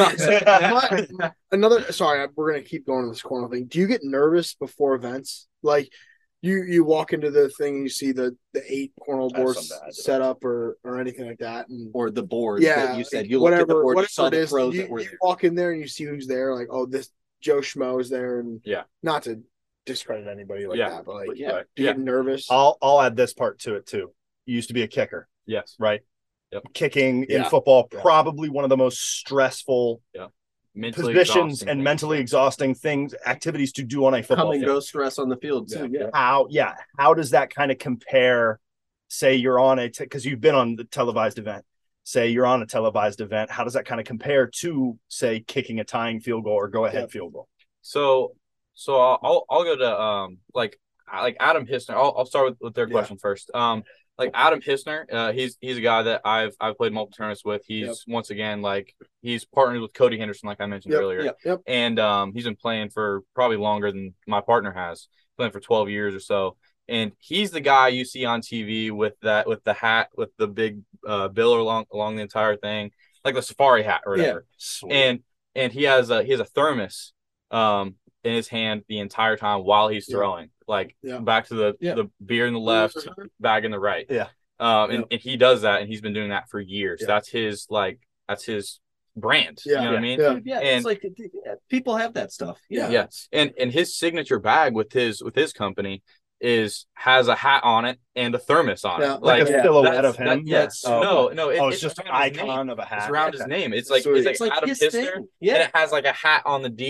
Sorry, we're gonna keep going to this corner thing. Do you get nervous before events? Like you walk into the thing and you see the 8 cornhole boards set up or anything like that, or the board that you said you looked at the board, you saw the pros that were there. You walk in there and you see who's there, like, oh, this Joe Schmo is there, and not to discredit anybody like that, but like, do you get nervous? I'll add this part to it too. You used to be a kicker. Yes. Right. Yep. Kicking in football, probably one of the most stressful positions and mentally exhausting activities to do on a football field. Go stress on the field too. How does that kind of compare? Say you're on because you've been on the televised event. Say you're on a televised event. How does that kind of compare to, say, kicking a tying field goal or go ahead field goal? So I'll go to like Adam Hissner. I'll start with their question first. Like Adam Hissner, he's a guy that I've played multiple tournaments with. He's once again he's partnered with Cody Henderson, like I mentioned earlier. And he's been playing for probably longer than my partner has, playing for 12 years or so. And he's the guy you see on TV with the hat with the big bill along the entire thing, like the safari hat or whatever. And he has a thermos in his hand the entire time while he's throwing. Back to the beer in the left, bag in the right. And he does that, and he's been doing that for years. That's his brand. You know what I mean? And it's like people have that stuff. And his signature bag with his company has a hat on it and a thermos on it, like a silhouette of him. It's just an icon of a hat. It's around his name. It's like Adam Hissner, and it has like a hat on the D,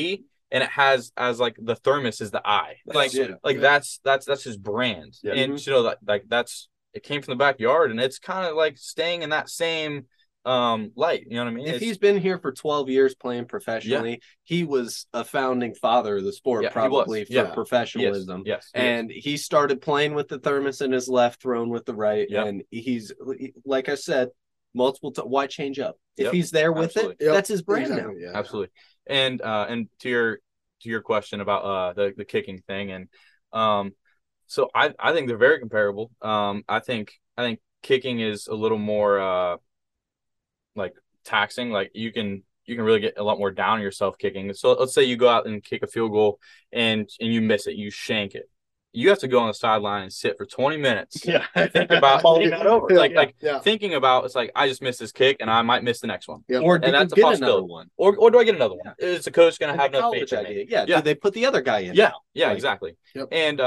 and it has as like the thermos is the eye. That's his brand. Yeah. And you know it came from the backyard, and it's kind of like staying in that same light. You know what I mean? If he's been here for 12 years playing professionally, he was a founding father of the sport, probably for professionalism. Yes. And he started playing with the thermos in his left, throwing with the right. And he's, like I said, why change up? If he's there with it, that's his brand now. Yeah. Absolutely. And to your question about the kicking thing, and so I think they're very comparable. I think kicking is a little more like taxing. Like you can really get a lot more down on yourself kicking. So let's say you go out and kick a field goal and you miss it, you shank it. You have to go on the sideline and sit for 20 minutes. Yeah. Think about thinking about, it's like, I just missed this kick and I might miss the next one. Yep. Or do that's you get another one? Or do I get another one? Is the coach going to have enough faith in me? Yeah. Do they put the other guy in? Yeah. Yeah, exactly. Yep. And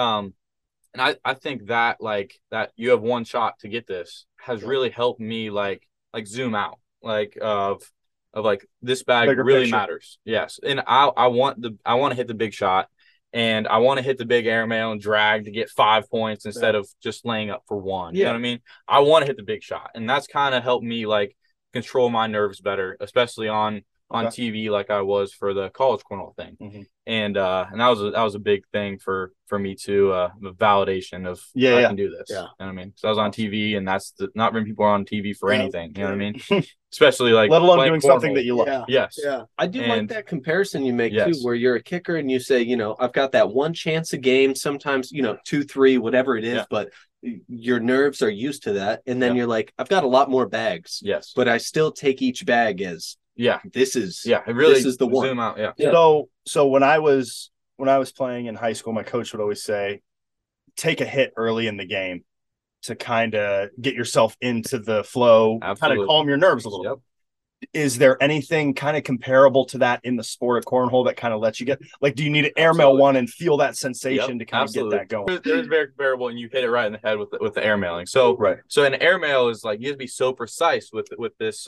I think that that you have one shot to get this has really helped me like zoom out of like this bag bigger really picture. Matters. Yes. And I want to hit the big shot. And I want to hit the big airmail and drag to get 5 points instead of just laying up for one. You know what I mean? I want to hit the big shot. And that's kind of helped me like control my nerves better, especially on TV like I was for the college cornhole thing. Mm-hmm. And that was a big thing for me too, the validation of I can do this. Yeah. You know what I mean? So I was on TV, and that's not many people are on TV for anything. You know what I mean? Especially like let alone doing something that you love. Yeah. Yes. Yeah. I do like that comparison you make too, where you're a kicker and you say, I've got that one chance a game, sometimes, 2, 3, whatever it is, but your nerves are used to that. And then you're like, I've got a lot more bags. Yes. But I still take each bag as this is the one. Zoom out. Yeah. So when I was playing in high school, my coach would always say, take a hit early in the game to kind of get yourself into the flow, kind of calm your nerves a little bit. Is there anything kind of comparable to that in the sport of cornhole that kind of lets you get, like, do you need an airmail one and feel that sensation to kind of get that going? There's very comparable, and you hit it right in the head with the airmailing. So so an airmail is like, you have to be so precise with this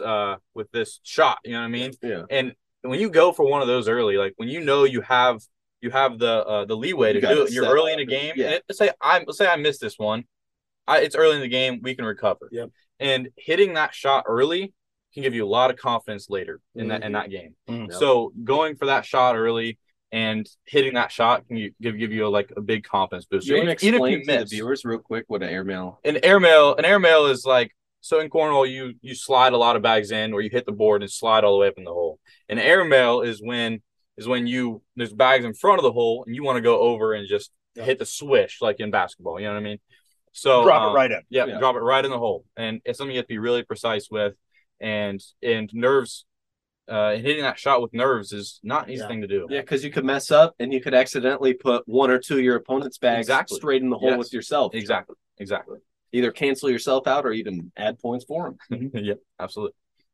shot. You know what I mean? Yeah. And when you go for one of those early, like when you have the leeway to do it, you're early in a game. Yeah. And let's say I missed this one. It's early in the game. We can recover. Yep. And hitting that shot early can give you a lot of confidence later in that game. Mm-hmm. So going for that shot early and hitting that shot can give you a big confidence boost. You want to explain to the viewers real quick what an airmail? An airmail is like, so in cornhole you slide a lot of bags in, or you hit the board and slide all the way up in the hole. An airmail is when there's bags in front of the hole and you want to go over and just hit the swish like in basketball. You know what I mean? So drop it right in. Yeah, drop it right in the hole. And it's something you have to be really precise with. And nerves, hitting that shot with nerves is not an easy thing to do. Yeah, because you could mess up and you could accidentally put 1 or 2 of your opponent's bags straight in the hole with yourself. Exactly. Either cancel yourself out or even add points for them. Yeah, absolutely.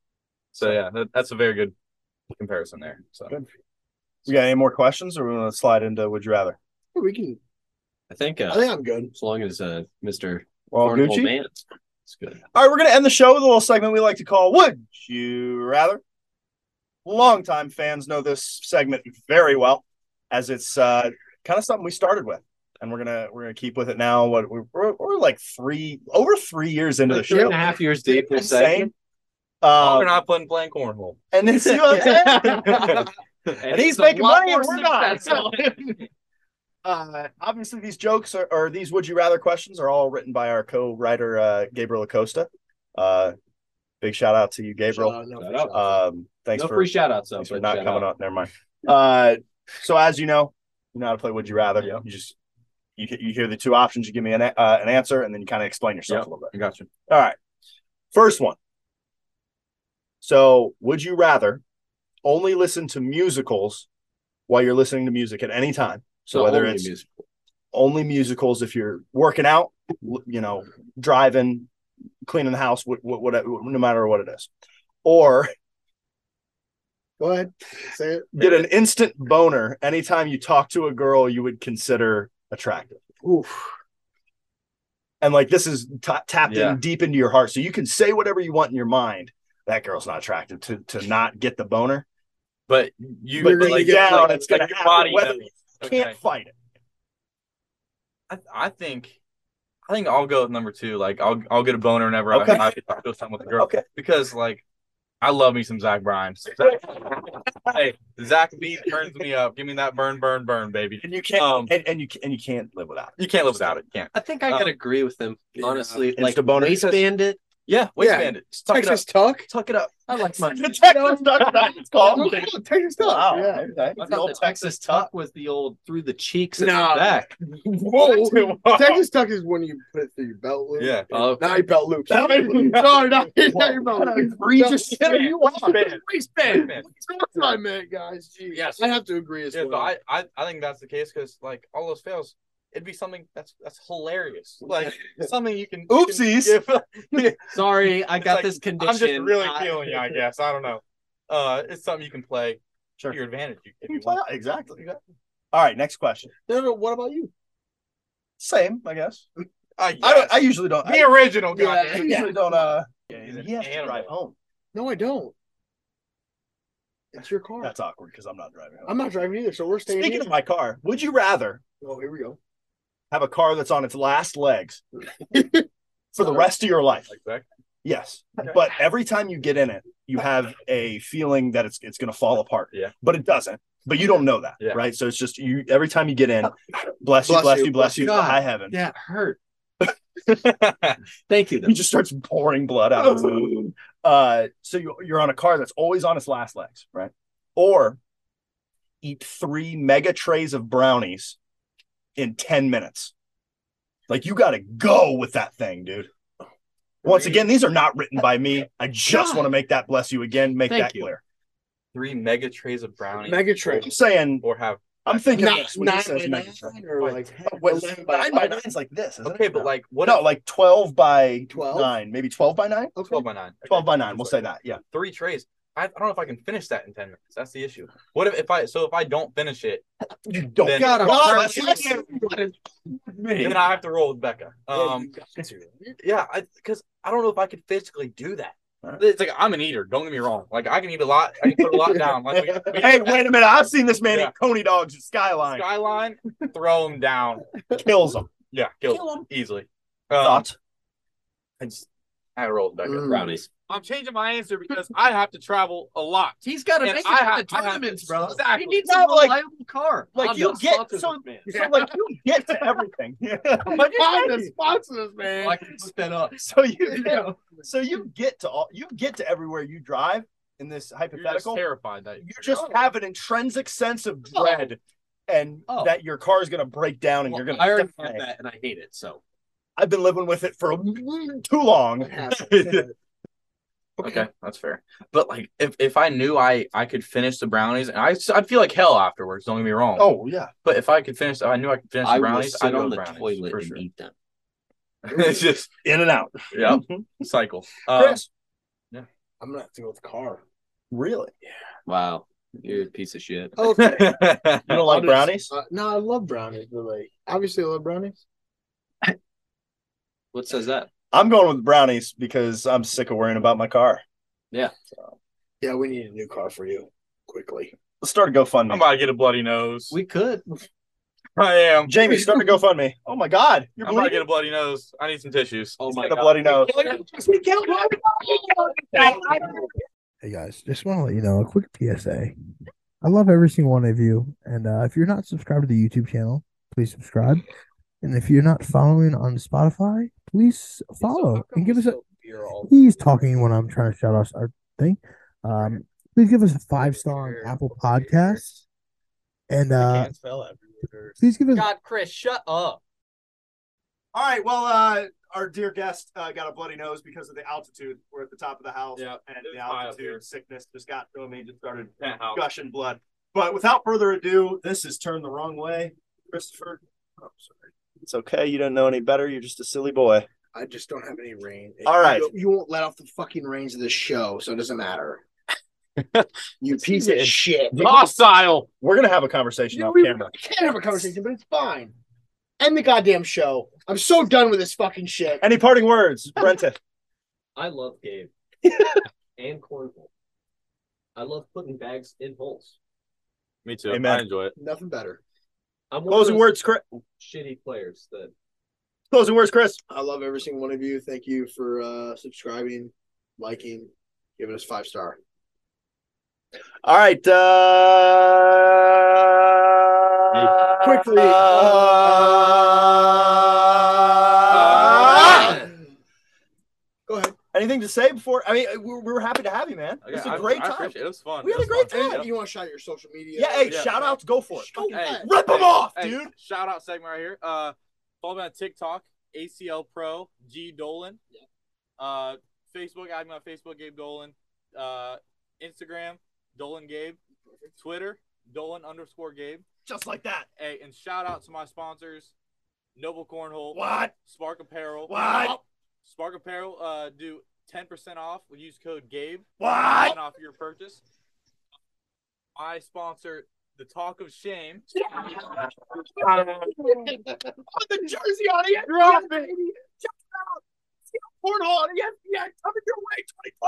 So that's a very good comparison there. So, good. We got any more questions, or we want to slide into Would You Rather? We can. I think I'm good. As long as Mr. Gucci, man, it's good. All right, we're going to end the show with a little segment we like to call Would You Rather. Longtime fans know this segment very well, as it's kind of something we started with, and we're gonna keep with it now. We're like over 3 years into the show, 3.5 years deep. Insane. We're not playing cornhole, and this is what I'm saying. And he's making money, and we're not. So. Obviously, these jokes or these Would You Rather questions are all written by our co-writer Gabriel Acosta. Big shout out to you, Gabriel. Thanks for free shout outs, for not coming up. Never mind. So as you know how to play Would You Rather. Yep. You hear the two options, you give me an answer, and then you kind of explain yourself a little bit. I got you. All right. First one. So, would you rather only listen to musicals while you're listening to music at any time? So whether it's only musicals if you're working out, driving, cleaning the house, whatever, no matter what it is, or go ahead, say it. Get an instant boner anytime you talk to a girl you would consider attractive. Oof. And like this is tapped in deep into your heart, so you can say whatever you want in your mind. That girl's not attractive. To not get the boner, But you're going to get down. It's going to happen. Whether you can't fight it. I think I'll go with number 2. Like I'll get a boner whenever I feel something with a girl. Okay. Because like I love me some Zach Bryan. Hey, Zach B turns me up. Give me that burn, baby. And you can't and you can't live without it. You can't live without it. You can't. I think I can agree with him, honestly. Like the waistband it. Yeah, waistband it. Texas tuck. Tuck it up. I like my Texas tuck. It's called Texas tuck. Wow. Yeah. Okay. I thought the Texas tuck was the old through the cheeks and the back. Whoa. Texas tuck is when you put it through your belt loop. Yeah. Not your belt loop. Sorry, not your belt loop. Egregious. Waistband. That's what I meant, guys. Jeez. Yes. I have to agree as well. But I think that's the case because like all those fails, it'd be something that's hilarious. Like something you can oopsies. Sorry, I got this condition. I'm just really feeling you, I guess. I don't know. It's something you can play to your advantage if you want. Exactly. All right, next question. No, what about you? Same, I guess. Yes. I usually don't. The original guy. I usually don't. He has to drive home. No, I don't. It's your car. That's awkward because I'm not driving home. I'm not driving either, so we're staying. Speaking of my car, would you rather? Oh, here we go. Have a car that's on its last legs for the rest of your life. Exactly. Yes, but every time you get in it, you have a feeling that it's going to fall apart. Yeah, but it doesn't. But you don't know that, right? So it's just you. Every time you get in, bless you. God. High heaven. Yeah, it hurt. Thank you. He just starts pouring blood out. So you're on a car that's always on its last legs, right? Or eat 3 mega trays of brownies in 10 minutes. Like you got to go with that thing, dude. Once again, these are not written by me. I just want to make that bless you again. Make that clear. 3 mega trays of brownies. Mega tray. I'm saying, or have. I'm thinking 9 or like 9 by 9 is like this. Okay, it? But like what? No, like 12 by 9, maybe 12 by 9. Okay. 12 by 9. 12 by 9. We'll say that. Yeah. 3 trays. I don't know if I can finish that in 10 minutes. That's the issue. What if I don't finish it? You don't. Then I have to roll with Becca. Yeah, because I don't know if I could physically do that. It's like I'm an eater. Don't get me wrong. Like I can eat a lot. I can put a lot down. Like hey, wait a minute! I've seen this man eat coney dogs at Skyline. Skyline, throw him down, kills him. Yeah, kills him easily. Thoughts? I rolled Becca. Brownies. I'm changing my answer because I have to travel a lot. He's got to make it to the tournaments, bro. Exactly. He needs a reliable car. Like you get so like you get to everything. Like I'm the sponsors, man. I can spin up. So you get to everywhere you drive in this hypothetical. You're just terrified that you just have an intrinsic sense of dread and that your car is going to break down and you're going to. I already have that and I hate it. So I've been living with it for too long. Okay, that's fair. But like, if I knew I could finish the brownies, and I'd feel like hell afterwards. Don't get me wrong. Oh yeah. But if I could finish, I knew I could finish the brownies. I'd go on the toilet and eat them. It's just in and out. Yep. Cycle. Chris. Yeah. I'm gonna have to go with the car. Really? Yeah. Wow. You're a piece of shit. Okay. You don't like brownies? No, I love brownies, but like obviously I love brownies. What says that? I'm going with brownies because I'm sick of worrying about my car. Yeah. So, yeah, we need a new car for you quickly. Let's start a GoFundMe. I'm about to get a bloody nose. We could. I am. Jamie, start a GoFundMe. Oh my God. I'm about to get a bloody nose. I need some tissues. Oh my God. A bloody nose. Hey guys, just want to let you know a quick PSA. I love every single one of you. And if you're not subscribed to the YouTube channel, please subscribe. And if you're not following on Spotify, please follow and give us a. He's talking when I'm trying to shout out our thing. Please give us a 5-star on Apple Podcasts, and please give us. God, Chris, shut up. All right. Well, our dear guest got a bloody nose because of the altitude. We're at the top of the house, and the altitude sickness just got to him. He just started gushing blood. But without further ado, this is Turned the Wrong Way, Christopher. Oh, sorry. It's okay. You don't know any better. You're just a silly boy. I just don't have any range. All right. You won't let off the fucking reins of this show, so it doesn't matter. You piece of shit. Hostile. We're going to have a conversation off camera. We can't have a conversation, but it's fine. End the goddamn show. I'm so done with this fucking shit. Any parting words, Brenton? I love Gabe. And Cornhole. I love putting bags in holes. Me too. Amen. I enjoy it. Nothing better. I'm Closing words, Chris. Shitty players that. Closing words, Chris. I love every single one of you. Thank you for subscribing, liking, giving us 5-star. All right. Quickly. Go ahead. Anything to say before? I mean, we were happy to have you, man. It was a great time. I appreciate it. It was fun. We had a great time. You want to shout your social media? Yeah, hey, shout outs, go for it. Hey, rip them off, dude. Shout out segment right here. Follow me on TikTok, ACL Pro G Dolan. Yeah. Facebook, add me on Facebook, Gabe Dolan. Instagram, Dolan Gabe. Twitter, Dolan_Gabe. Just like that. Hey, and shout out to my sponsors, Noble Cornhole. What? Spark Apparel. What? Spark Apparel, do 10% off. We use code Gabe. What? 10% off your purchase. I sponsor the Talk of Shame. On the jersey on ESPN, baby. Check it out. Cornhole on ESPN coming your way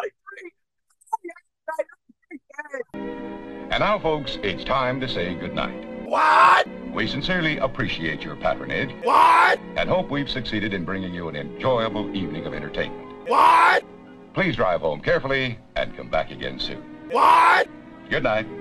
2023. And now, folks, it's time to say goodnight. What? We sincerely appreciate your patronage. What? And hope we've succeeded in bringing you an enjoyable evening of entertainment. What? Please drive home carefully and come back again soon. What? Good night.